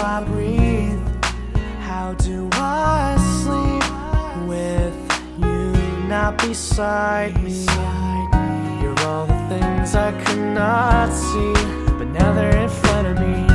I breathe? How do I sleep with you not beside me? You're all the things I could not see, but now they're in front of me.